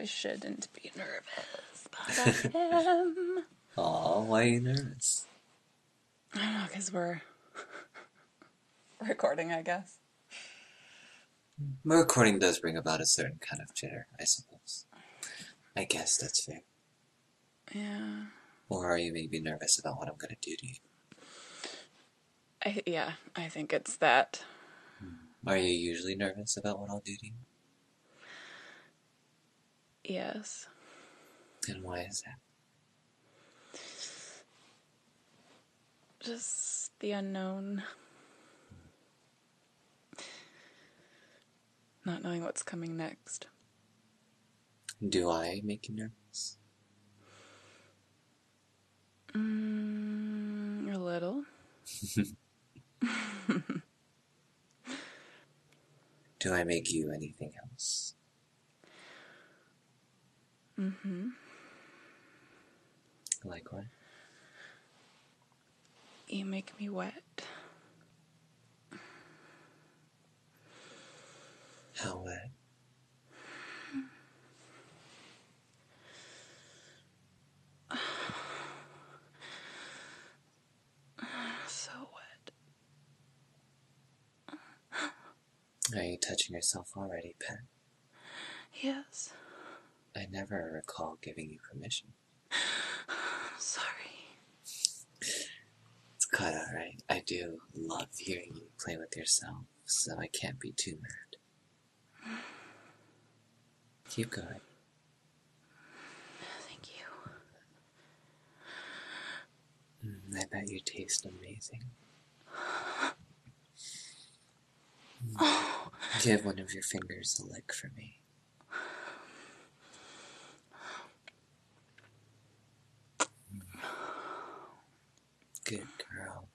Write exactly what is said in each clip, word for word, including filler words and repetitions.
I shouldn't be nervous, but I am. Aw, why are you nervous? I don't know, because we're recording, I guess. Recording does bring about a certain kind of jitter, I suppose. I guess that's fair. Yeah. Or are you maybe nervous about what I'm going to do to you? I, yeah, I think it's that. Are you usually nervous about what I'll do to you? Yes. And why is that? Just the unknown. Not knowing what's coming next. Do I make you nervous? Mm, a little. Do I make you anything else? Mm-hmm. Like what? You make me wet. How wet? So wet. Are you touching yourself already, Pet? Yes. I never recall giving you permission. Sorry. It's quite alright. I do love hearing you play with yourself, so I can't be too mad. Keep going. Thank you. Mm, I bet you taste amazing. Oh. Give one of your fingers a lick for me. Good girl.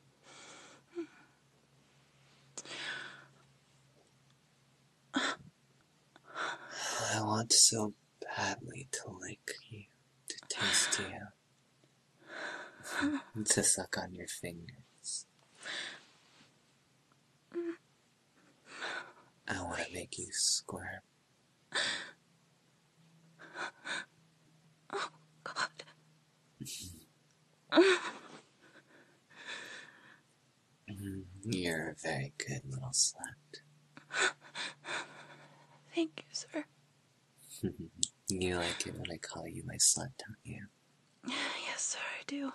I want so badly to lick you, to taste you, to suck on your fingers. I want to make you squirm. Oh, God. You're a very good little slut. Thank you, sir. You like it when I call you my slut, don't you? Yes, sir, I do.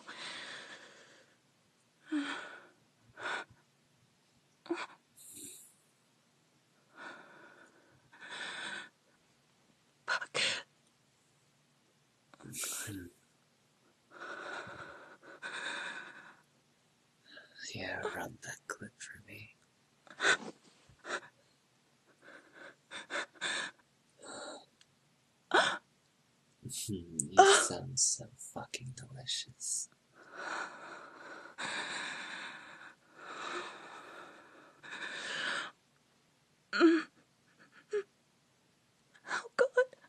Fuck. Yeah, run that clip for me. You sound so fucking delicious. Oh, God.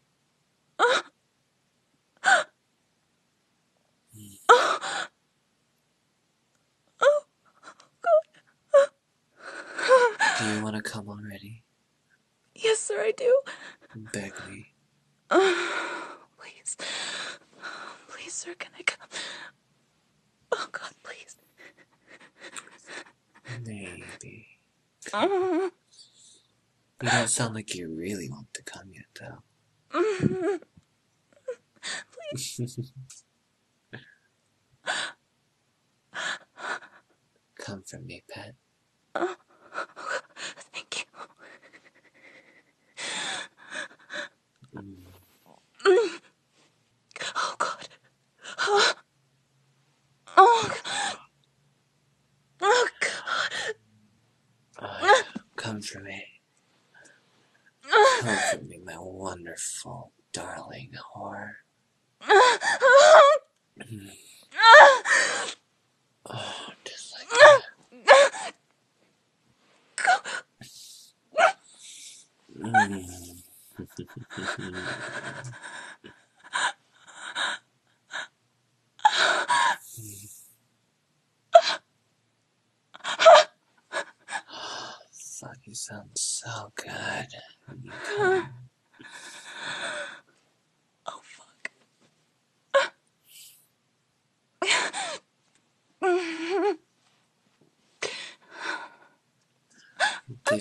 Do you want to come already? Yes, sir, I do. Beg me. Please. Please, sir, can I come? Oh, God, please. Maybe. Mm. You don't sound like you really want to come yet, though. Mm. Please. Come from me, Pet. Uh, thank you. Mm. Mm. Oh, God. Oh, oh, God. Oh, God. Oh, come for me. Come for me, my wonderful, darling whore. Mm. Oh, just like that. Mm. Fuck, you sound so good. You come.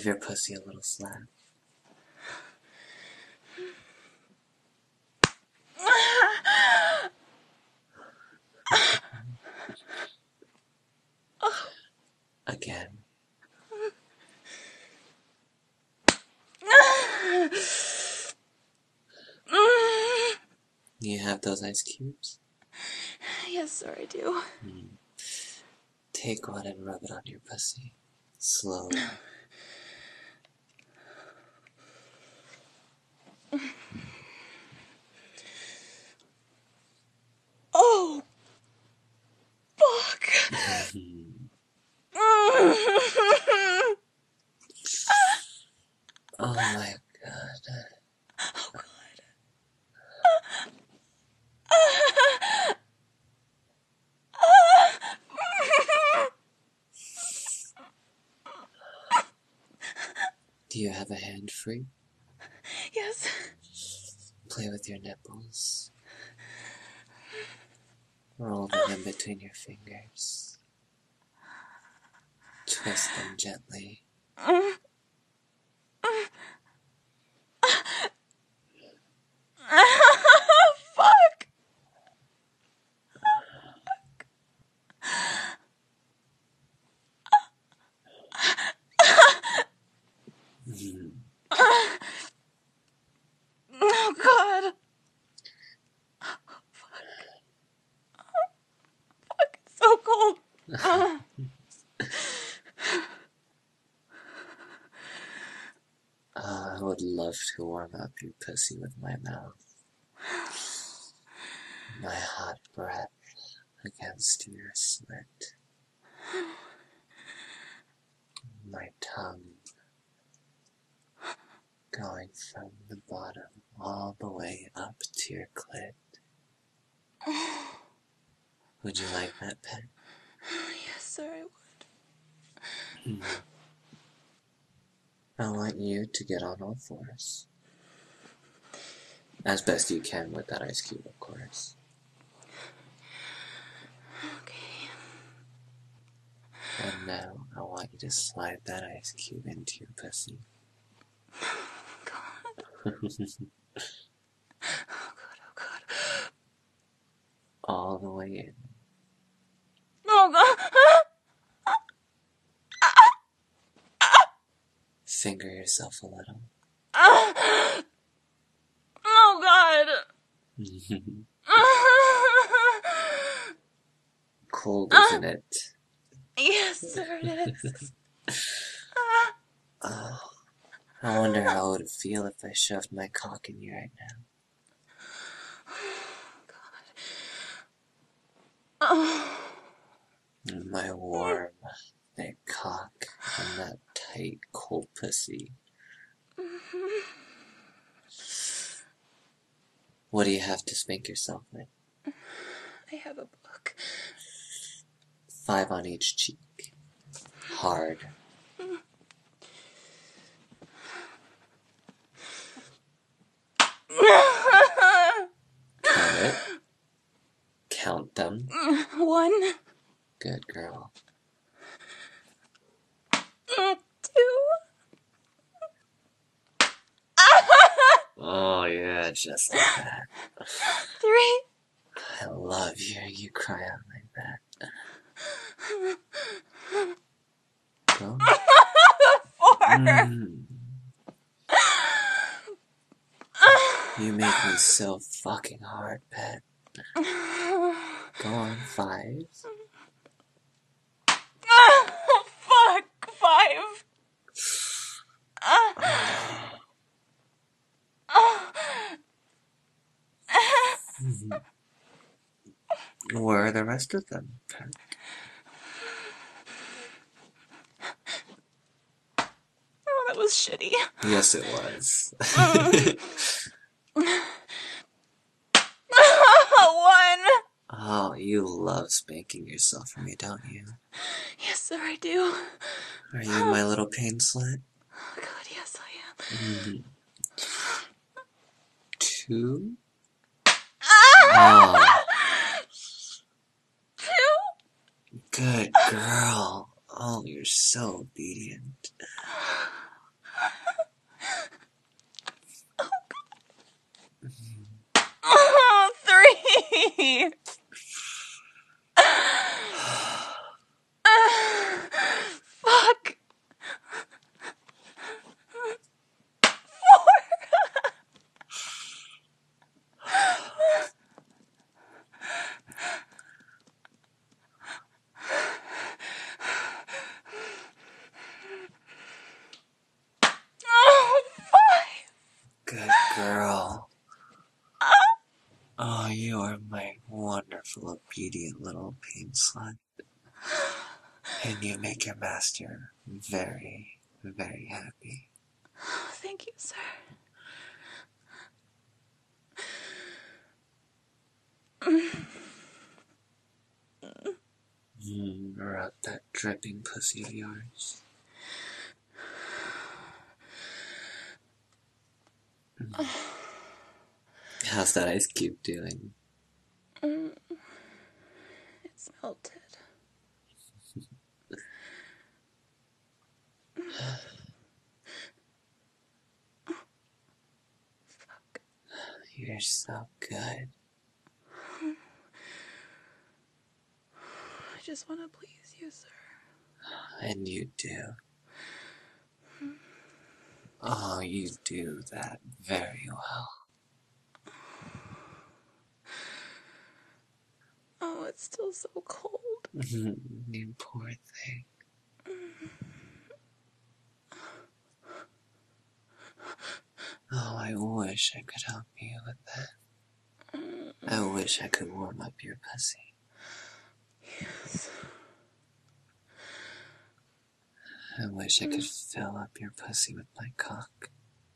Give your pussy a little slap. Again. You have those ice cubes? Yes, sir, I do. Mm. Take one and rub it on your pussy. Slowly. Oh! Fuck! Oh my god. Oh god. Do you have a hand free? Yes. Play with your nipples. Roll them in between your fingers. Twist them gently. Fuck! Mm. Oh god. Fuck. Fuck, it's so cold. Uh. Uh, I would love to warm up your pussy with my mouth. My hot breath against your slit. My tongue going from the bottom all the way up to your clit. Would you like that, pet? Yes, sir, I would. Mm. I want you to get on all fours. As best you can with that ice cube, of course. Okay. And now I want you to slide that ice cube into your pussy. God. Oh god, oh god. All the way in. Oh god. Finger yourself a little. Oh god. Cold, isn't it? Yes, sir, it is. Oh, I wonder how it would feel if I shoved my cock in you right now. Oh. My warm, thick cock and that tight, cold pussy. What do you have to spank yourself with? I have a book. Five on each cheek. Hard. Count it. Count them. One. Good girl. Two. Oh yeah, just like that. Three. I love hearing you cry out like that. Go. Four. Mm. You make me so fucking hard, pet. Go on, five. Fuck, five. Where are the rest of them, pet? Oh, that was shitty. Yes, it was. One. Oh, you love spanking yourself for me, don't you? Yes, sir, I do. Are you my little pain slut? Oh, God, yes, I am. Mm-hmm. Two? Oh, Two. good girl. Oh, you're so obedient. girl. Oh, you are my wonderful, obedient little pain slut. And you make your master very, very happy. Oh, thank you, sir. Mm, rub that dripping pussy of yours. Mm. How's that ice cube doing? Mm. It's melted. Fuck. You're so good. I just want to please you, sir. And you do. Oh, you do that very well. Oh, it's still so cold. You poor thing. Oh, I wish I could help you with that. I wish I could warm up your pussy. Yes. I wish I could fill up your pussy with my cock.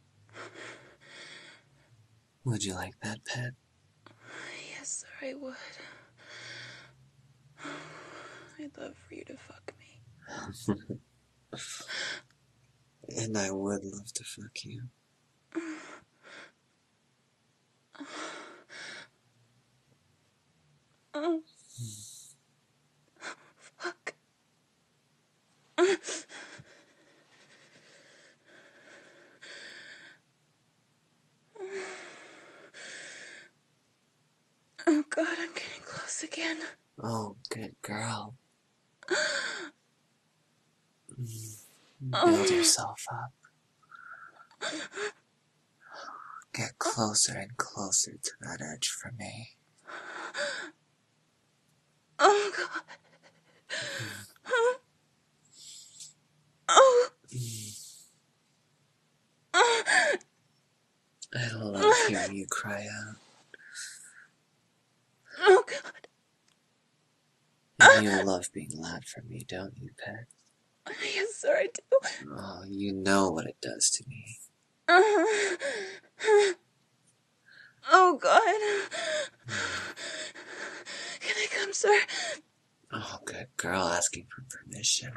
Would you like that, pet? Yes, sir, I would. I'd love for you to fuck me. And I would love to fuck you. Oh. Fuck. Oh God, I'm getting close again. Oh, good girl. Build Oh. yourself up. Get closer and closer to that edge for me. Oh God. Oh. I love hearing you cry out. Oh God. And you love being loud for me, don't you, pet? Yes, sir, I do. Oh, you know what it does to me. Oh God. Can I come, sir? Oh, good girl, asking for permission.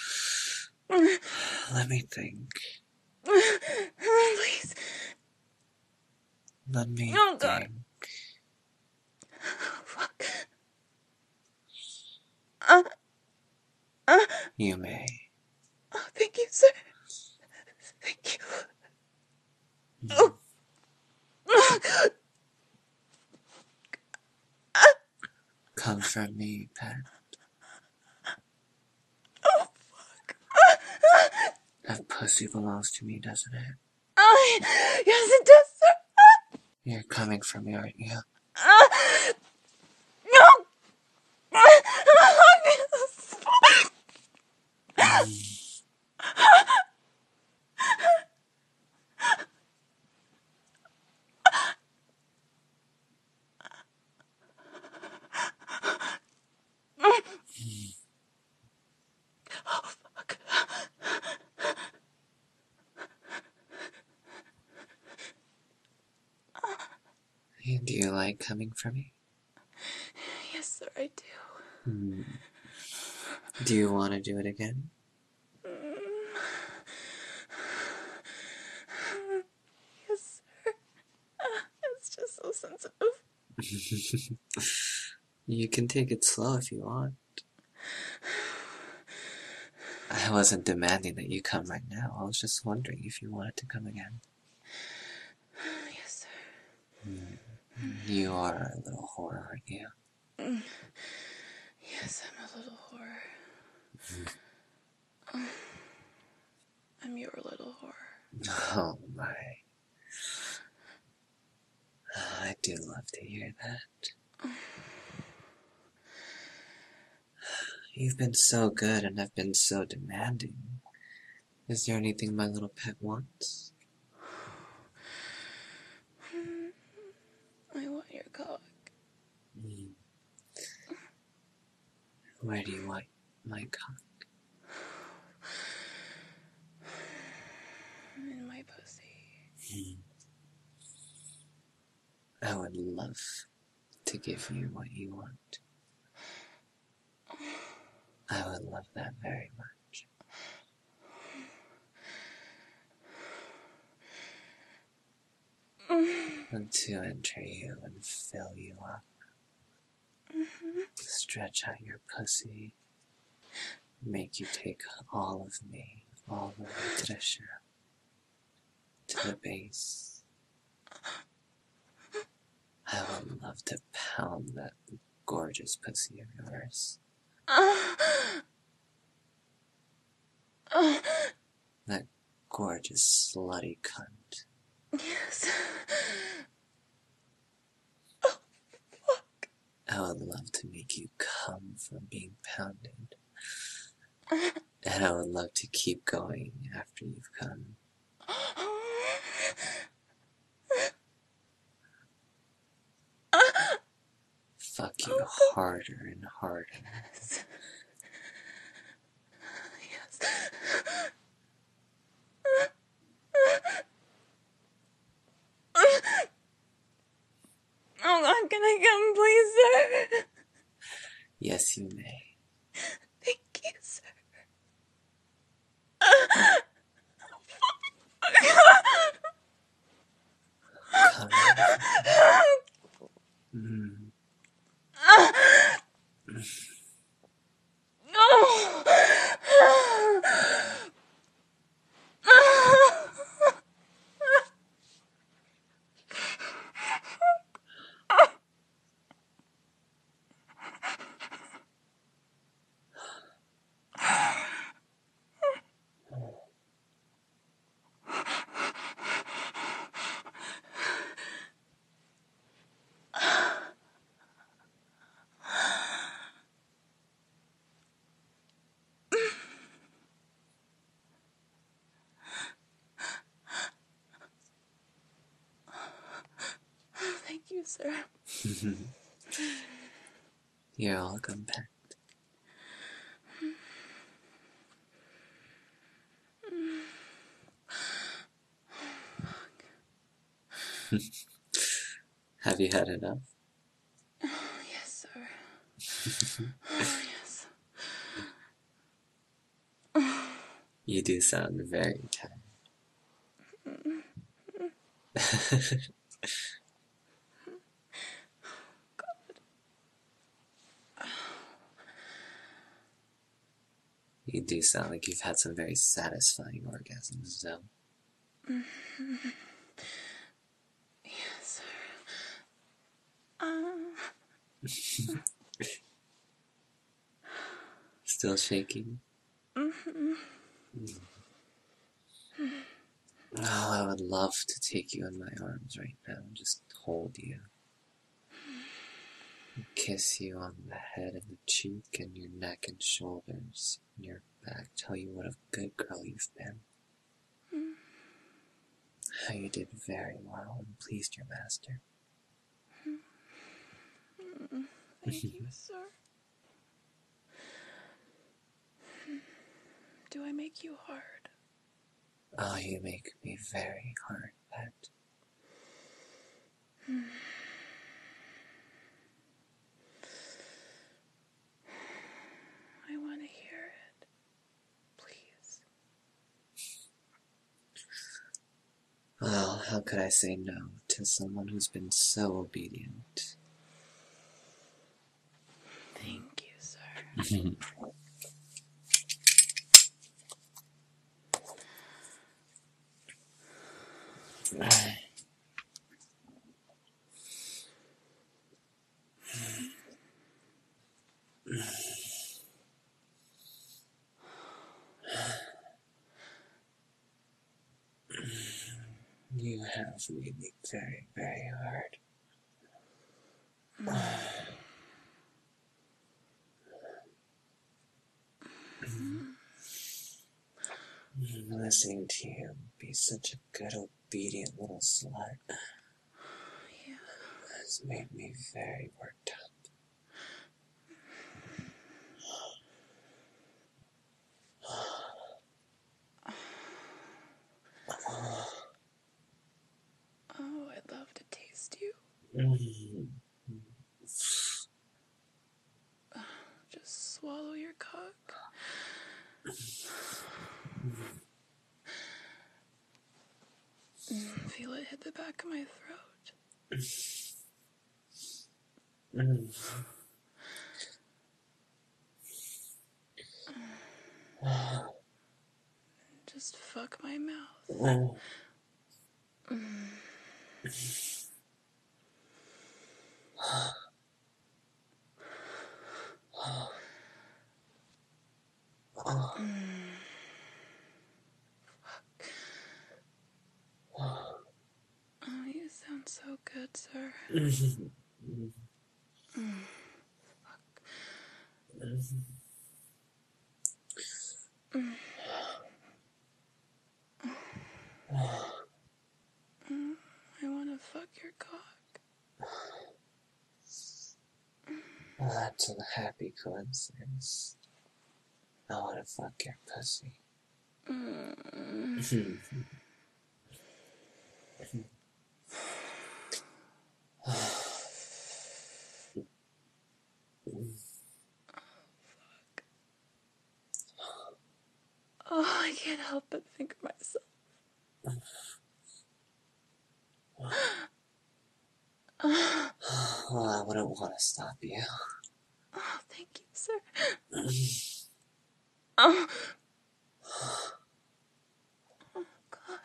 Let me think. Please. Let me Oh, God. think. Oh, fuck. Uh, uh, You may. oh, thank you, sir. Thank you. Oh. Oh, God. Come from me, pet. Oh, fuck. That pussy belongs to me, doesn't it? Oh, yes, it does, sir. You're coming from me, aren't you? Uh, no. Oh, fuck. Do you like coming from me? Yes, sir, I do. Hmm. Do you want to do it again? Yes, sir. It's just so sensitive. You can take it slow if you want. I wasn't demanding that you come right now. I was just wondering if you wanted to come again. Yes, sir. You are a little whore, aren't you? Yes, I'm a little whore. I'm your little whore. Oh my. I do love to hear that. You've been so good and I've been so demanding. Is there anything my little pet wants? Where do you want my cock? In my pussy. I would love to give you what you want. I would love that very much. And to enter you and fill you up. Mm-hmm. Stretch out your pussy. Make you take all of me, all the way to the show. To the base. I would love to pound that gorgeous pussy of yours. That gorgeous slutty cunt. Yes. I would love to make you come from being pounded. And I would love to keep going after you've come. Fuck you harder and harder. Yes. Oh God, can I come, please, sir? Yes, you may. Thank you, sir. Come in. Mm. No. Thank you, sir. You're all compact. Have you had enough? Oh, yes, sir. Oh, yes. You do sound very tired. You do sound like you've had some very satisfying orgasms, though. Mm-hmm. Yes, sir. Uh... Still shaking? Mm-hmm. Mm. Oh, I would love to take you in my arms right now and just hold you. Kiss you on the head and the cheek and your neck and shoulders and your back. Tell you what a good girl you've been. Mm. How you did very well and pleased your master. Mm. Thank you, sir. Do I make you hard? Oh, you make me very hard, Pet. Mm. I want to hear it. Please. Well, how could I say no to someone who's been so obedient? Thank you, sir. You have made me very, very hard. Listening to you be such a good, obedient little slut Yeah. has made me very worked up. Oh, I'd love to taste you. Mm. Just swallow your cock. Feel it hit the back of my throat. Mm. Just fuck my mouth. Mm. Oh, you sound so good, sir. Mm. I want to fuck your cock. Well, that's a happy coincidence. I want to fuck your pussy. Mm. Oh, I can't help but think of myself. Well, I wouldn't want to stop you. Oh, thank you, sir. Oh. Oh, God.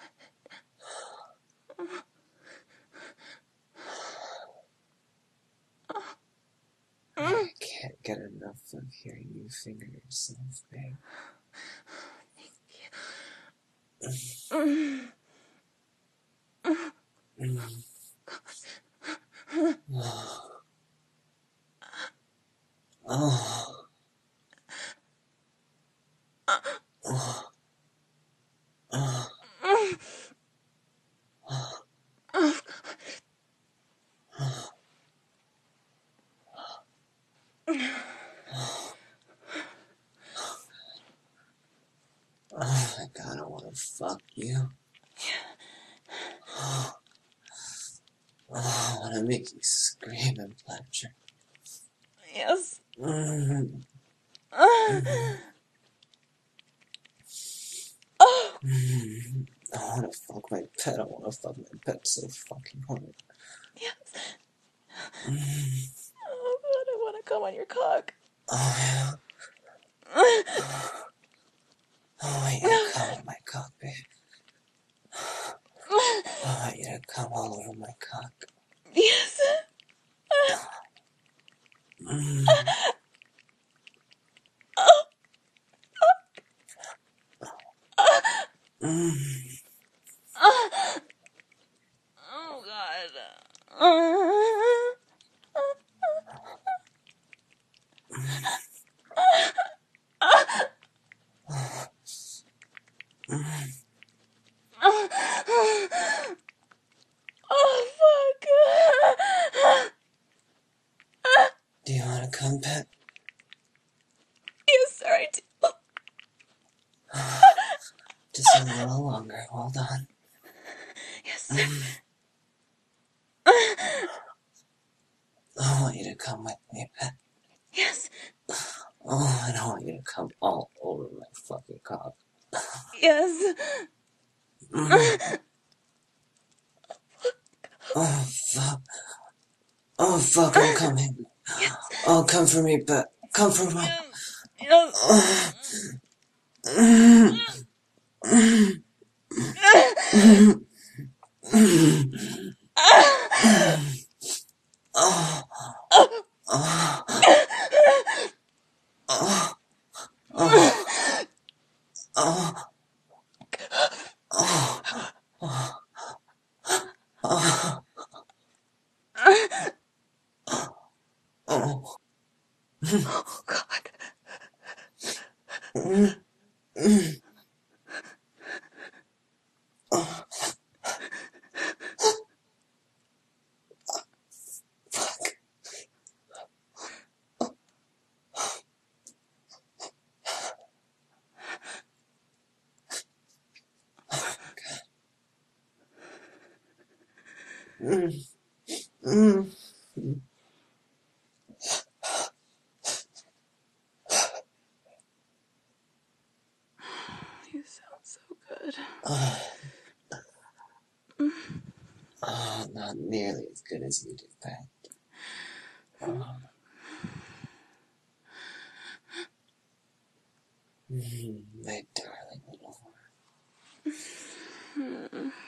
I can't get enough of hearing you finger yourself, babe. Mm. Mm. Oh. Oh. Oh. Oh. Oh my God, I want to fuck you. Oh, I want to make you scream in pleasure. Yes. Mm. Oh. Mm. I want to fuck my pet. I want to fuck my pet so fucking hard. Yes. Mm. Oh, God, I want to come on your cock. Oh, yeah. I want you to come on my cock, babe. I want you to come all over my cock. Yes. Mm. Mm. Oh, God. Oh, fuck. Do you want to come, pet? Yes, sir, I do. Just a little longer. Hold on. Yes, sir. Mm. I want you to come with me, pet. Yes. Oh, and I want you to come all over my fucking cock. Yes. Mm. Oh, fuck. Oh, fuck, I'm coming. Yes. Oh, come for me, pet. Come for me. Yes. Oh. Mm. Mm. Mm. Mm. Oh. Oh. Oh. Oh. Oh. Oh. Oh. Oh. Oh, God. Mm. Mm. Oh. Fuck. Mm, mm. You sound so good. Oh, not nearly as good as you do, Pat. Oh. Mm, my darling little